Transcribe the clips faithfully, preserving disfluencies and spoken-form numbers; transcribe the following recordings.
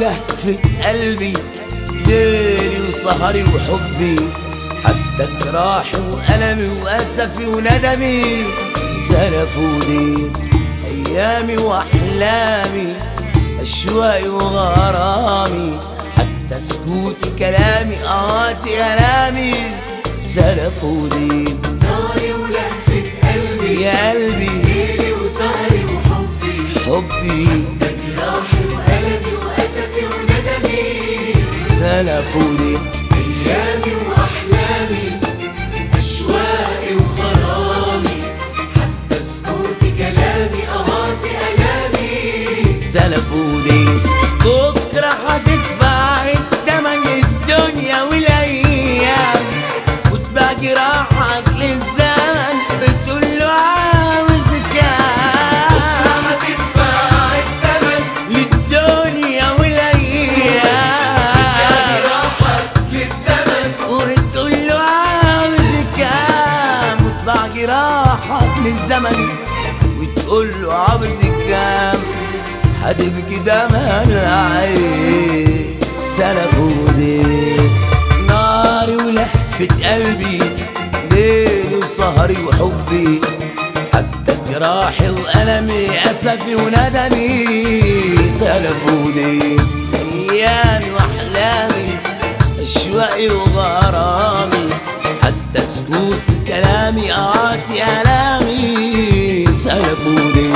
ولهفة قلبي، ليلي وسهري وحبي، حتى جراحي وألمي وأسفي وندمي سلفوني. أيامي وأحلامي، أشواقي وغرامي، حتى سكوتي كلامي قهاتي ألامي سلفوني. ناري ولهفة قلبي يا قلبي، ليلي وسهري وحبي، حبي حتى جراحي وألمي وأسفي وندمي سلفوني. أيامي وأحلامي، أشواقي وغرامي، حتى سكوتي كلامي قهاتي ألامي سلفوني. بكرة هتدفع التمن الدنيا والأيام، وتبقى جراحك للزمن بتقول له عاوز كام. بكرة هتدفع الثمن للدنيا والأيام، جراحك للزمن وتقول له عاوز كام، وتبقى جراحك للزمن وتقول له عاوز كام. هتبكي دمع العين سلفوني. ناري ولهفة قلبي، ليلي وسهري وحبي، حتى جراحي وألمي أسفي وندمي سلفوني. أيامي وأحلامي، أشواقي وغرامي، حتى سكوتي كلامي قهاتي ألامي سلفوني.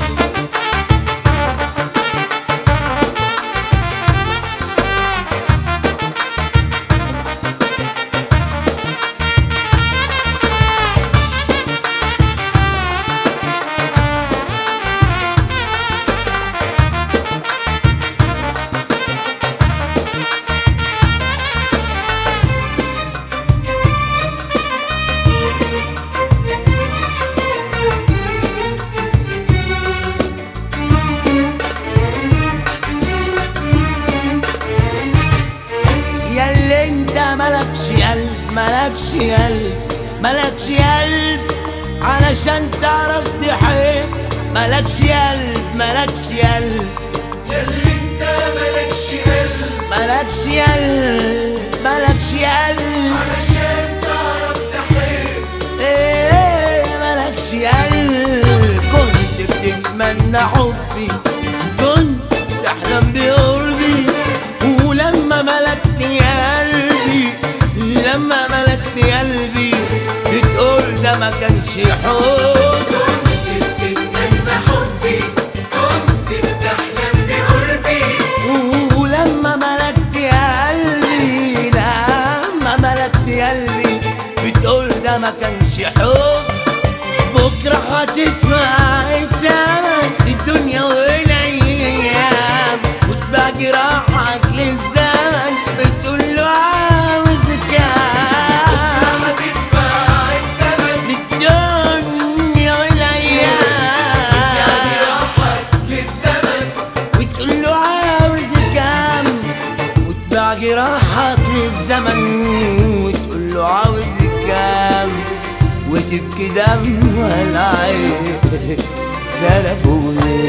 ياللي انت ملكش قلب، ملكش قلب، ملكش قلب علشان تعرف تحب، ملكش قلب، ملكش قلب، ياللي انت ملكش قلب، ملكش قلب، ملكش قلب علشان تعرف تحب. ايه ملكش قلب. كنت بتتمنى حبي، كنت تحلم بقربي، ولما ملكت قلبي، لما ملكت قلبي بتقول ده ما كانش حب. كنت بتتمنى حبي، كنت بتحلم بقربي، ولما ملكت قلبي، لما ملكت قلبي بتقول ده ما كانش حب. بكرة هتدفع التمن الدنيا والأيام، وتبقى جراحك للزمن بتقول له عاوز كام. هتدفع الثمن للدنيا والأيام، جراحك للزمن وتقول له عاوز كام، وتباع جراحك للزمن وتقول له عاوز كام، وتبكي دمع العين سلفوني.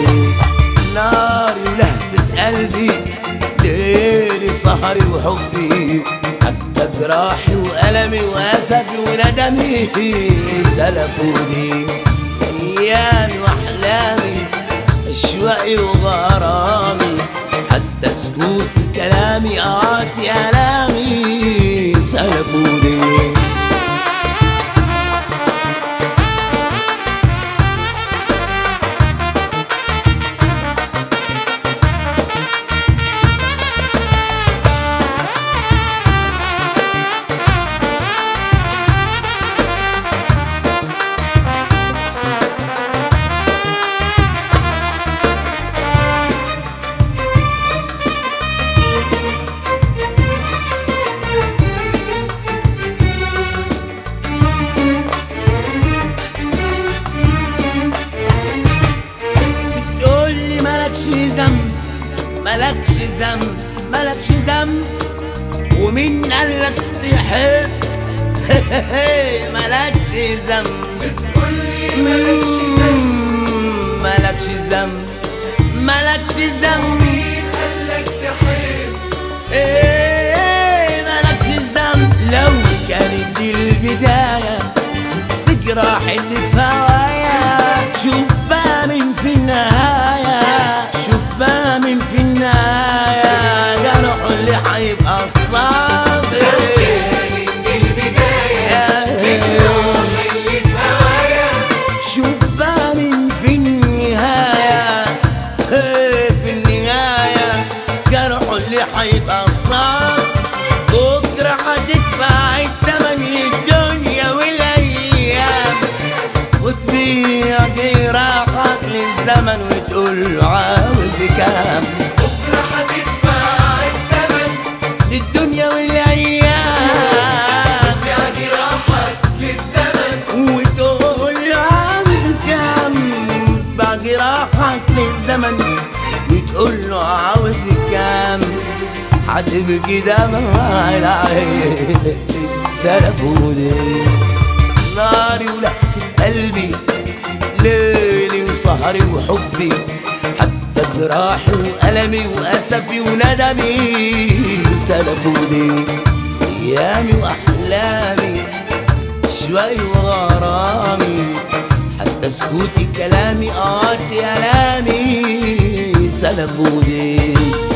ناري ولهفة قلبي، ليلي سهري وحبي، حتى جراحي وألمي وأسفي وندمي سلفوني. أيامي وأحلامي، أشواقي وغرامي، حتى سكوتي كلامي قهاتي ألامي سلفوني. ملكش ذنب، ملكش ذنب، ومين قالك تحب؟ ملكش ذنب، بتقولي مالكش ذنب، ملكش ذنب، ملكش ذنب، مين قالك تحب؟ دي البداية بجراح اللي في هوايا. شوف بقى من في النهاية، شوف بقى من في النهاية جرحه اللي هيبقى الصابر. كانت دي البداية بجراح اللي في هوايا. شوف بقى من في النهاية، في النهاية جرحه اللي هيبقى الصابر. بكرة هتدفع التمن للدنيا والأيام، وتبيع جراحك للزمن وتقول له عاوز كام. بكرة هتدفع الثمن للدنيا والأيام، يا جراحك للزمن وتقول له عاوز كام. تبيع جراحك للزمن وتقول له عاوز كام. هتبكي دمع العين سلفوني، ناري ولهفة قلبي، ليلي وسهري وحبي، حتى جراحي وألمي وأسفي وندمي سلفوني. أيامي وأحلامي شوي وغرامي، حتى سكوتي كلامي قاطي ألامي سلفوني.